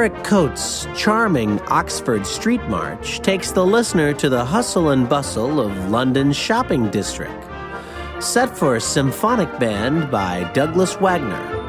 Eric Coates' charming Oxford Street March takes the listener to the hustle and bustle of London's shopping district. Set for symphonic band by Douglas Wagner.